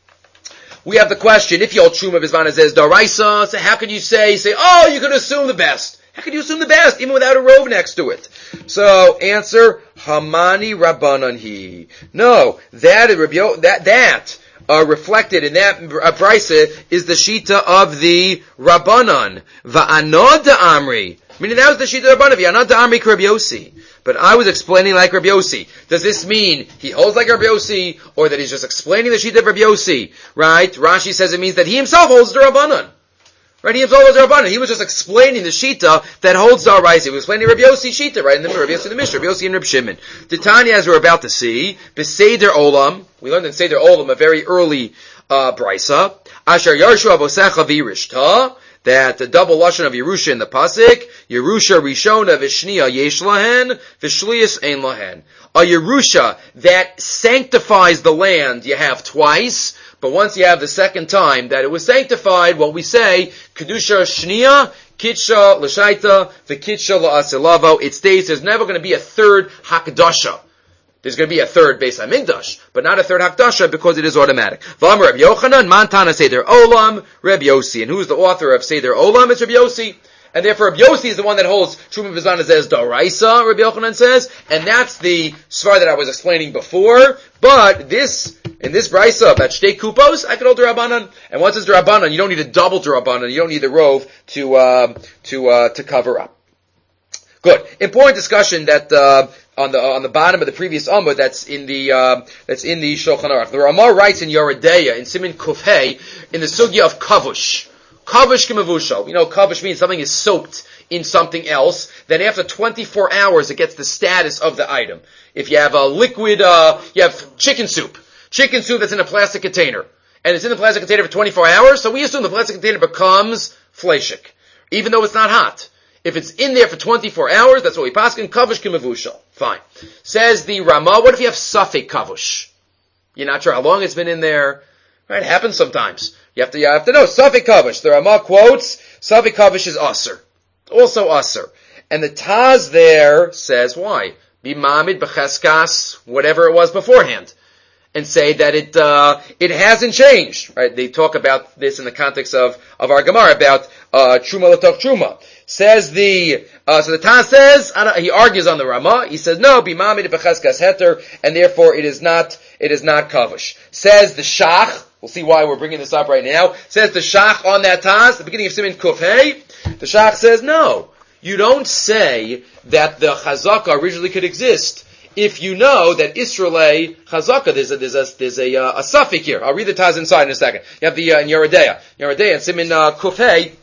we have the question, if Yol Truma Bizman says Daraisa, so how could you say, say, oh, you could assume the best. How could you assume the best, even without a rove next to it? So, answer, Hamani Rabbanan Hi. No, that, that, that, uh, reflected in that uh, Brisa is the Shita of the Rabbanan. Va'anod Amri. Meaning that was the Shita of Rabbanan. Va'anod Amri Rabbi Yossi. But I was explaining like Rabbi Yossi. Does this mean he holds like Rabbi Yossi, or that he's just explaining the Shita of Rabbi Yossi? Right? Rashi says it means that he himself holds the Rabbanan. Right? He himself holds the Rabbanan. He was just explaining the Shita that holds the Araisa. He was explaining Rabbi Yossi Shita, right? In the Rabbi Yossi in the Mishnah, Rabbi Yossi and Rabbi Shimon. The Tanya, as we're about to see, Beseder Olam. We learned in Seder Olam a very early uh Brisa. Asher Yarshu Abosecha V'Yirishta. That the double lashon of Yerusha in the pasuk, Yerusha Rishona Vishniya Yesh Lahen, Vishlias Ein Lahen. A Yerusha that sanctifies the land you have twice, but once you have the second time that it was sanctified, what we say, Kedusha Shniya, Kitsha L'Shaita, V'Kitsha La'asilavo, it states there's never going to be a third Hakdasha. There's going to be a third Beis HaMikdash, but not a third Hakdasha because it is automatic. V'amar Rabbi Yochanan, Mantana Seder Olam, Rabbi Yossi. And who's the author of Seder Olam? It's Rabbi Yossi. And therefore Rabbi Yossi is the one that holds Truma V'Zman says Daraisa, Rabbi Yochanan says, and that's the svar that I was explaining before. But this, in this Brisa, about Shtei Kupos, I could hold Darabanan. And once it's Darabanan, you don't need a double Darabanan, you don't need the rove to, uh, to, uh, to cover up. Good. Important discussion that, uh, on the, on the bottom of the previous Amud, that's in the, uh, that's in the Shulchan Aruch. The Ramah writes in Yoredeya, in Siman Kufhei, in the sugya of Kavush. Kavush K'mavushal. You know, Kavush means something is soaked in something else, then after twenty-four hours it gets the status of the item. If you have a liquid, uh, you have chicken soup. Chicken soup that's in a plastic container. And it's in the plastic container for twenty-four hours, so we assume the plastic container becomes fleshik. Even though it's not hot. If it's in there for twenty-four hours, that's what we paskin, kavush k'mavushal. Fine. Says the Ramah, what if you have safek kavush? You're not sure how long it's been in there. Right? It happens sometimes. You have to, you have to know. Safek kavush. The Ramah quotes, safek kavush is aser. Also aser. And the Taz there says, why? Bimamid b'cheskas, whatever it was beforehand. And say that it, uh, it hasn't changed. Right? They talk about this in the context of, of our Gemara, about, uh, truma l'toch truma. Says the, uh, so the Taz says, he argues on the Ramah, he says, no, bimamid b'cheskas heter, and therefore it is not, it is not kavush. Says the Shach, we'll see why we're bringing this up right now, says the Shach on that Taz, the beginning of Siman Kufhei, the Shach says, no, you don't say that the Chazaka originally could exist if you know that Israelay Chazaka, there's a, there's a, there's a, uh, a suffix here. I'll read the Taz inside in a second. You have the, uh, in Yeredeya, Yeredeya, and Siman uh, Kufhei,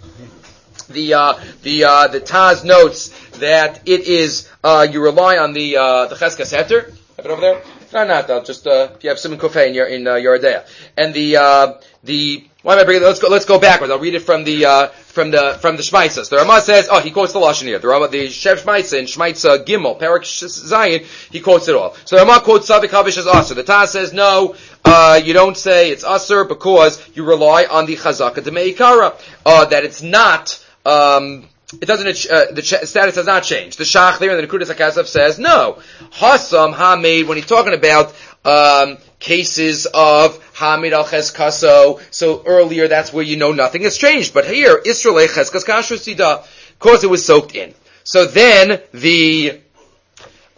the, uh, the, uh, the Taz notes that it is, uh, you rely on the, uh, the Cheskas Heter. Have it over there? No, not, I'll just, uh, if you have Siman Kufhei in your, in, uh, Yeredeya. And the, uh, the, why am I bringing, let's go, let's go backwards. I'll read it from the, uh, from the, from the Shmaitzas. The Ramah says, oh, he quotes the Lashon here. The Ramah, the Shev Shmaitza in Shmaitza Gimel, Perak Zion, he quotes it all. So the Ramah quotes Savik Havish as Aser. The Taz says, no, uh, you don't say it's Aser because you rely on the Chazaka de Meikara, uh, that it's not, um, it doesn't, uh, the ch- status has not changed. The Shach there in the Nekudas HaKasav says, no. Hasam Hamid, when he's talking about, um, cases of Hamid al Chezkaso, so earlier that's where you know nothing has changed. But here, Israel Chezkas Kashrus Sida, of course it was soaked in. So then, the,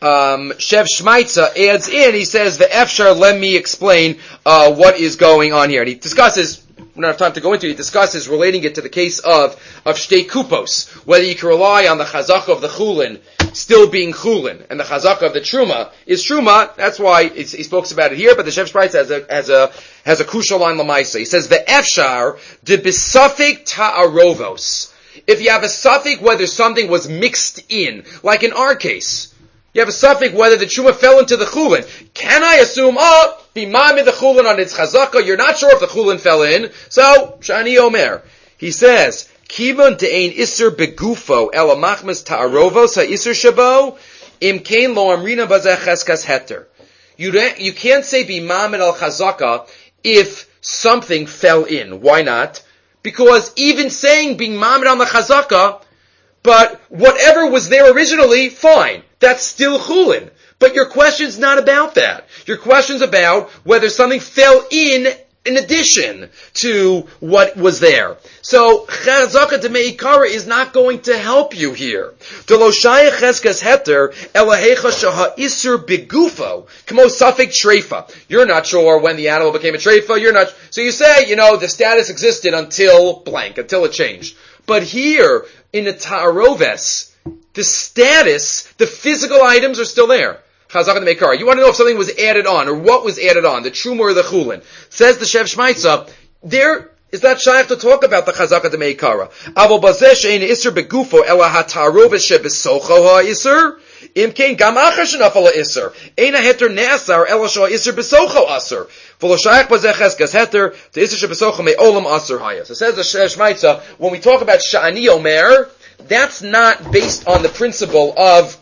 um, Shev Shmaitza adds in, he says, the Efshar, let me explain uh, what is going on here. And he discusses, we don't have time to go into it, he discusses relating it to the case of, of Shtei Kupos, whether you can rely on the Chazaka of the Chulin still being Chulin, and the Chazaka of the Truma is Truma. That's why it's, he speaks about it here, but the Shev Shmaitza has a, has a, has a crucial line Lamaisa. He says, the Efshar, de Bisafik Ta'arovos. If you have a suffix whether something was mixed in, like in our case, you have a suffix whether the truma fell into the chulin. Can I assume, oh, bimami the chulin on its chazaka, you're not sure if the chulin fell in, so, shani omer. He says, kibun te'ein iser begufo ela machmas ta'arovos ha'isur shabo, im kein lo amrina bazeh cheskas heter. You you can't say bimami al chazaka if something fell in. Why not? Because even saying being mamid on the chazaka, but whatever was there originally, fine. That's still chulin. But your question's not about that. Your question's about whether something fell in in addition to what was there. So, chazaka de meikara is not going to help you here. Deloshaya cheskas heter elahecha shaha isur begufo kamo safek treifa. You're not sure when the animal became a treifa. You're not. So you say, you know, the status existed until blank, until it changed. But here in the ta'aroves, the status, the physical items are still there. Chazaka de Meikara. You want to know if something was added on, or what was added on, the truma or the chulin. Says the Shev Shmaitza, there is not shaykh to talk about the Chazaka de Meikara. Avo bazeh she'ein iser begufo ela ha'taroves shebesocho ha'isur, im kein gam achar shenafal ha'isur, ein ha'heter ne'asar ela she'ha iser besocho asur. V'lo shaykh bazeh cheskas heter, the iser shebesocho me'olam asur haya. So says the Shev Shmaitza, when we talk about sha'ani omer, that's not based on the principle of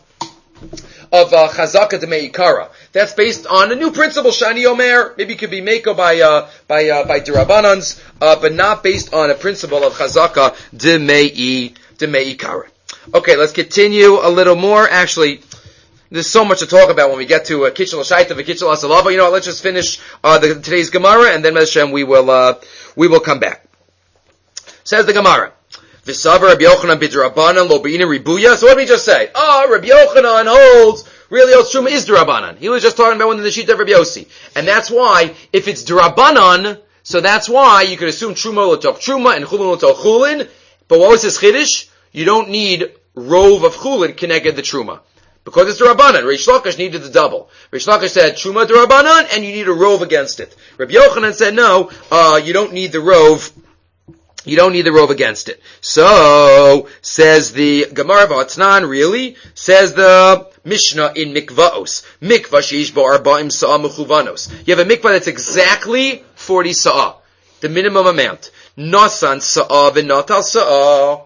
of uh, Chazaka de Meikara. That's based on a new principle, Shani Omer. Maybe it could be Meiko by uh, by uh, by Dirabanans, uh, but not based on a principle of Chazaka de Mei de Meikara. Okay, let's continue a little more. Actually, there's so much to talk about when we get to uh, Kitchel Shaita v'Kitchel Asalava. You know what? Let's just finish uh, the, today's Gemara, and then Hashem we will uh, we will come back. Says the Gemara. V'savar Rabbi Yochanan b'Dirabanan lo b'ina ribuya. So what did we just say? Oh, Rabbi Yochanan holds, really holds Truma is Dirabanan. He was just talking about one of the sheet of Rabbi Yossi. And that's why, if it's Dirabanan, so that's why you could assume Truma will talk Truma and Chulin will talk Chulin. But what was his Chiddush? You don't need rove of Chulin connected the Truma. Because it's Dirabanan. Reish Lakish needed the double. Reish Lakish said Truma Dirabanan and you need a rove against it. Rabbi Yochanan said no, uh, you don't need the rove. You don't need the rove against it. So, says the Gemara V'Atnan, really? Says the Mishnah in Mikvaos. Mikvah sheish bo arba'im sa'ah mechuvanos. You have a mikvah that's exactly forty sa'ah. The minimum amount. Nasan sa'ah v'natal sa'ah.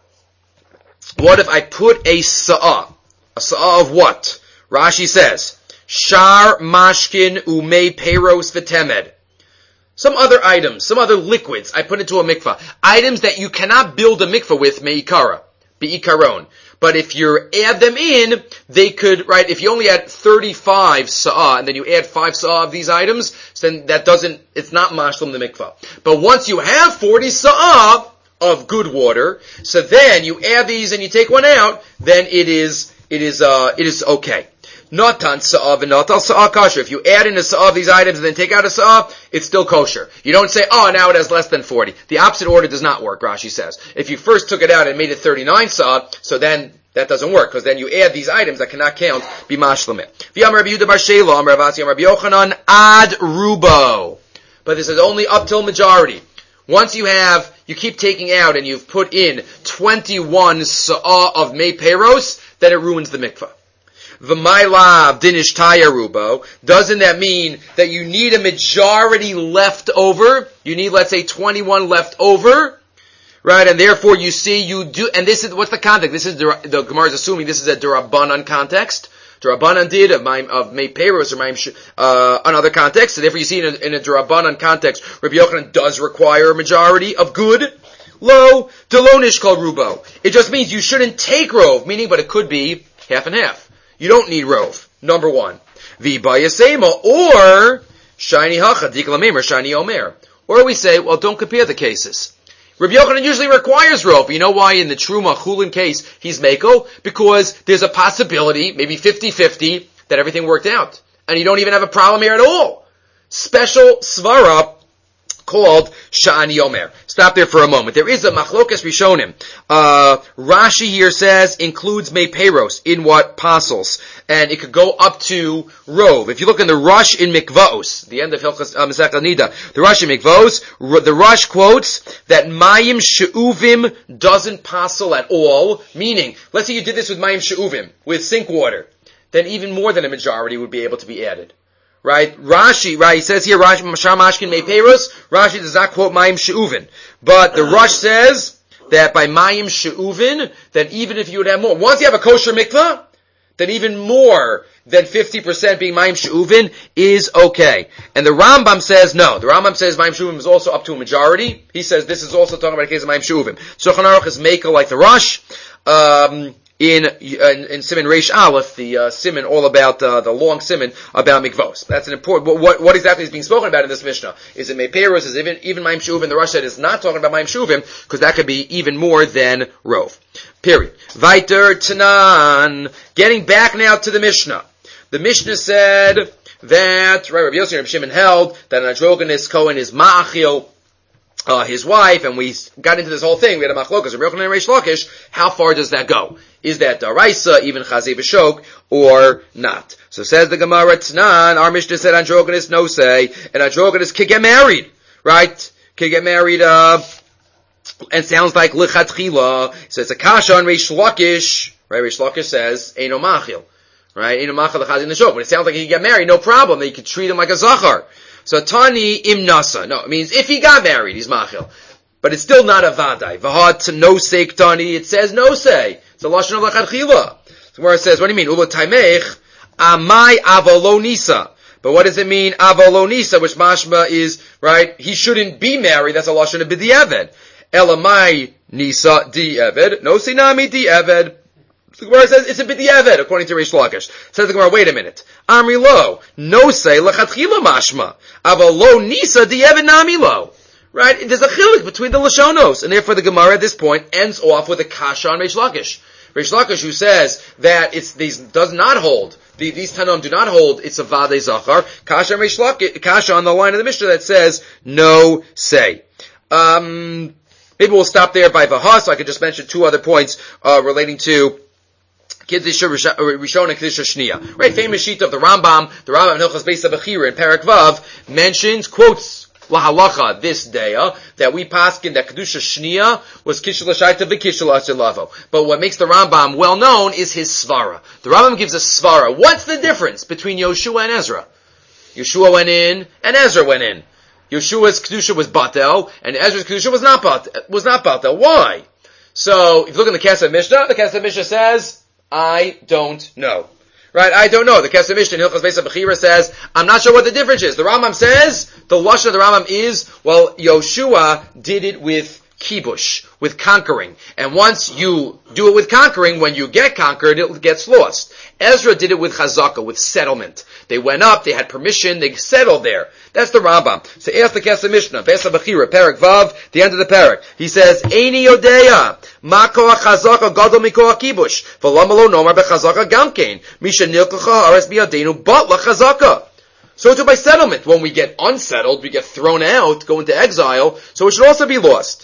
What if I put a sa'ah? A sa'ah of what? Rashi says, Shar mashkin umei peiros v'temed. Some other items, some other liquids I put into a mikvah. Items that you cannot build a mikvah with, me'ikara, be'ikaron. But if you add them in, they could, right, if you only add thirty-five sa'ah, and then you add five sa'ah of these items, then that doesn't, it's not mashlim the mikvah. But once you have forty sa'ah of good water, so then you add these and you take one out, then it is, it is, uh, it is okay. Natan sa'ah and natal sa'ah kosher. If you add in a sa'ah of these items and then take out a sa'ah, it's still kosher. You don't say, oh, now it has less than forty. The opposite order does not work, Rashi says. If you first took it out and made it thirty-nine sa'ah, so then that doesn't work, because then you add these items that cannot count, be mashlameh. V'yam Rabbi Yehuda bar Shela, Amar Avasi, Amar Rabbi Yochanan, ad rubo. But this is only up till majority. Once you have, you keep taking out and you've put in twenty-one sa'ah of mei peiros, then it ruins the mikvah. V'maylav dinish tayarubo. Doesn't that mean that you need a majority left over? You need, let's say, twenty-one left over, right? And therefore, you see, you do. And this is what's the context? This is the, the Gemara is assuming this is a Durabanan context. Durabanan did of my of Mei Peiros or my uh, another context. So therefore, you see in a, in a Durabanan context, Rabbi Yochanan does require a majority of good. Lo delonish called rubo. It just means you shouldn't take rove, meaning, but it could be half and half. You don't need rove. Number one. V'bayasema, or shiny hacha, diklamemer, shiny omer. Or we say, well, don't compare the cases. Rabbi Yochanan usually requires rov. You know why in the Truma Chulin case he's Mako? Because there's a possibility, maybe fifty-fifty, that everything worked out. And you don't even have a problem here at all. Special svara called Sha'ani Omer. Stop there for a moment. There is a Machlokas Rishonim. Uh, Rashi here says includes Meiperos in what apostles, and it could go up to Rov. If you look in the Rush in Mikvaos, the end of Hilchas uh, Masech Nida, the Rush in Mikvaos, R- the Rush quotes that Mayim She'uvim doesn't passel at all, meaning, let's say you did this with Mayim She'uvim, with sink water, then even more than a majority would be able to be added. Right? Rashi, right, he says here, Rashi, Mashar Mashkin Meiperos, Rashi does not quote Mayim She'uvin. But the Rush says that by Mayim She'uvin, that even if you would have more, once you have a kosher mikvah, then even more than fifty percent being Mayim She'uvin is okay. And the Rambam says no. The Rambam says Mayim She'uvin is also up to a majority. He says this is also talking about a case of Mayim She'uvin. Shulchan Aruch is Mekel like the Rush. Um, In, in, in Siman Reish Aleph, the, uh, Siman all about, uh, the long Siman about Mikvos. That's an important, what, what exactly is being spoken about in this Mishnah? Is it Meiperos? Is it even, even Mayim She'uvin? The Rush said is not talking about Mayim She'uvin, because that could be even more than Rov. Period. Viter Tanan. Getting back now to the Mishnah. The Mishnah said that, right, Rabbi Yossi and Rabbi Shimon held that an androgynous Kohen is Ma'achil, Uh, his wife, and we got into this whole thing. We had a machlokas, Rabbi Yochanan and Reish Lakish. How far does that go? Is that daraisa, even chazei v'shok, or not? So says the Gemara Tnan, our Mishnah said androgynous no say, and androgynous can get married, right? Can get married, uh, and sounds like lichatchila. So it's a kasha on Reish Lakish, right? Reish Lakish says, eino machil, right? Eino machil l'chazei v'shok. But it sounds like he can get married, no problem. That you could treat him like a zachar. So Tani im nasa. No, it means if he got married, he's machil. But it's still not a vadai. V'hat no sek Tani. It says no say. It's a lashon of lachadchila. So where it says, what do you mean? Ula taimech amai avolo nisa. But what does it mean avolo nisa? Which mashma is right. He shouldn't be married. That's a lashon of b'di'eved. Elamai nisa di'eved. No sinami di'eved. The Gemara says it's a b'di'eved, according to Reish Lakish. Says the Gemara, wait a minute. Amri lo, no say lachatchila mashma, aval lo nisa di'eved nami lo. Right? There's a chiluk between the lashonos, and therefore the Gemara at this point ends off with a kasha on Reish Lakish. Reish Lakish, who says that it's these does not hold. The, these Tanom do not hold. It's a vadei zachar. Kasha on Reish Lakish, kasha on the line of the Mishnah that says no say. Um, maybe we'll stop there by Vahas. So I could just mention two other points uh, relating to Kiddusha Rishon and Kiddusha Shniya. Right, famous sheet of the Rambam, the Rambam in Hilchas Beis HaBechira in Perek Vav mentions, quotes lahalacha this day, uh, that we paskin that Kiddusha Shniya was Kishul Hashaita v'Kishul Asilavo. But what makes the Rambam well known is his svara. The Rambam gives a svara. What's the difference between Yoshua and Ezra? Yeshua went in and Ezra went in. Yeshua's Kedusha was Batel, and Ezra's Kedusha was not Batel. Was not Batel. Why? So, if you look in the Kesef Mishnah, the Kesef Mishnah says, I don't know. Right? I don't know. The Kesef Mishnah in Hilchas Beis HaBechira says, I'm not sure what the difference is. The Rambam says, the lashon of the Rambam is, well, Yoshua did it with kibush, with conquering. And once you do it with conquering, when you get conquered, it gets lost. Ezra did it with chazaka, with settlement. They went up, they had permission, they settled there. That's the Rambam. So ask the Kesef Mishnah, Beis HaBechira, Perek Vav, the end of the Perek. He says, Eini yodeya, ma koach chazaka gadol mikoach kibush, v'lama lo nomar bechazaka gamkein, misha nilkacha hares biyadenu bat lachazaka. So too by settlement, when we get unsettled, we get thrown out, go into exile, so it should also be lost.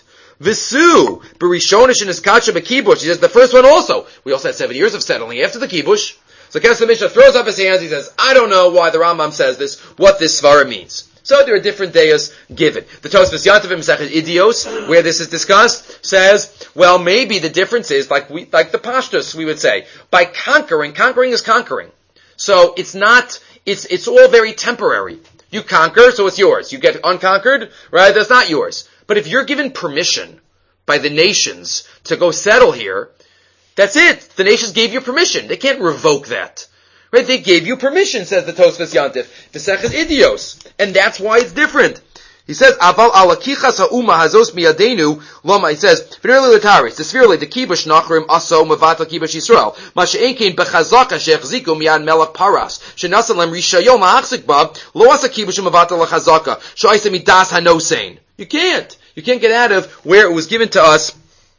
Visu, Berishonish in his kacha bekibush. He says the first one also. We also had seven years of settling after the kibush. So Kesef Mishnah throws up his hands. He says, I don't know why the Rambam says this, what this svara means. So there are different dayas given. The Tosfos Yantavim Masechet Idios, where this is discussed, says, well, maybe the difference is like we, like the Pashtus, we would say, by conquering, conquering is conquering. So it's not, it's, it's all very temporary. You conquer, so it's yours. You get unconquered, right? That's not yours. But if you're given permission by the nations to go settle here, that's it. The nations gave you permission. They can't revoke that. Right? They gave you permission, says the Tosfos Yantif. Masechet Idios. And that's why it's different. He says, Aval alakichas ha'uma hazos miyadenu, loma, he says, V'nerli l'taris, desvirli, the kibush nachrim aso mavat l'kibush Yisrael, masha'enkein bechazaka she'echziku miyad melech paras, she'nasan lem rishayon la'achzik ba, lo asa kibush mavat l'chazaka, sha'isa midas hanosein. You can't. You can't get out of where it was given to us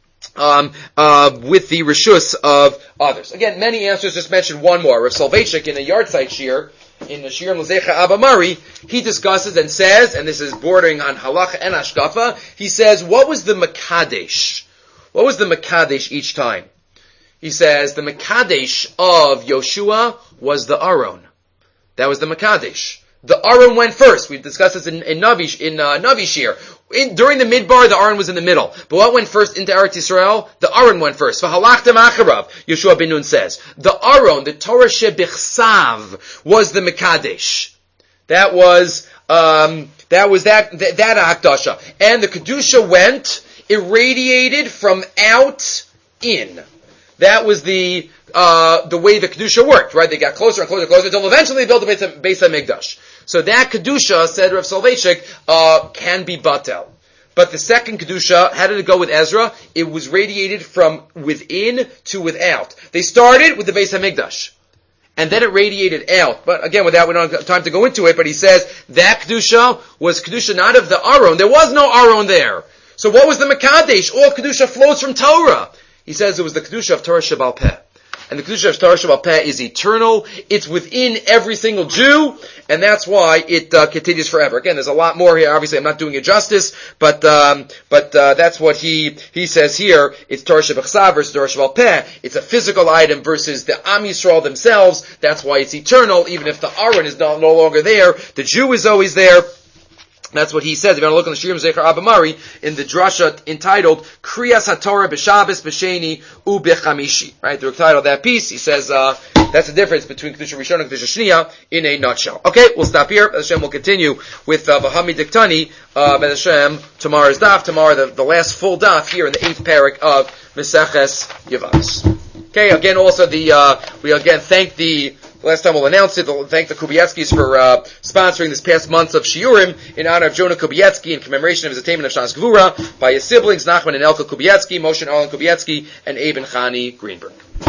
Um, uh, with the reshus of others. Again, many answers, just mentioned one more. Rav Soloveitchik in a yard site shir, in the Shir L'Zecha Abba Mari, he discusses and says, and this is bordering on halacha and ashkafa, he says, what was the Mekadesh? What was the Mekadesh each time? He says, the Mekadesh of Yoshua was the Aron. That was the Mekadesh. The Aron went first. We've discussed this in, in Navi, in, uh, Navi Shir. In, during the Midbar, the Aron was in the middle. But what went first into Eretz Yisrael? The Aron went first. V'halachtem acharav, Yeshua ben Nun says. The Aron, the Torah shebichsav, was the Mekadesh. That was, um, that was that, that, that Hakdasha. And the Kedusha went, irradiated from out in. That was the, uh, the way the Kedusha worked, right? They got closer and closer and closer until eventually they built the Beis HaMikdash. So that Kedusha, said Rav Soloveitchik, uh, can be batel. But the second Kedusha, how did it go with Ezra? It was radiated from within to without. They started with the Beis HaMikdash. And then it radiated out. But again, without, we don't have time to go into it, but he says that Kedusha was Kedusha not of the Aron. There was no Aron there. So what was the Mekadesh? All Kedusha flows from Torah. He says it was the Kedusha of Torah Shebal Peh. And the Kedusha of Torah Shebal Peh is eternal. It's within every single Jew, and that's why it uh, continues forever. Again, there's a lot more here. Obviously, I'm not doing it justice, but um, but uh, that's what he he says here. It's Torah Shebachsav versus Torah Shebal Peh. It's a physical item versus the Am Yisrael themselves. That's why it's eternal, even if the Aron is no, no longer there. The Jew is always there. That's what he says. If you want to look on the Shirim Zecher Abba Mari in the drasha entitled Kriyas HaTorah B'Shabbos B'Sheni U B'Chamishi. Right, the title of that piece. He says uh, that's the difference between Kedusha Rishon and Kedusha Shniya in a nutshell. Okay, we'll stop here. Bez Hashem will continue with uh, Bahami Diktani. Uh, Bez Hashem tomorrow's daf. Tomorrow the, the last full daf here in the eighth parak of Meseches Yevamos. Okay, again also the uh, we again thank the. Last time we'll announce it. We'll thank the Kubietskis for uh, sponsoring this past month of Shiurim in honor of Jonah Kubietsky in commemoration of his attainment of Shas Gvura by his siblings Nachman and Elka Kubietsky, Moshe and Alan Kubietsky, and Aben Chani Greenberg.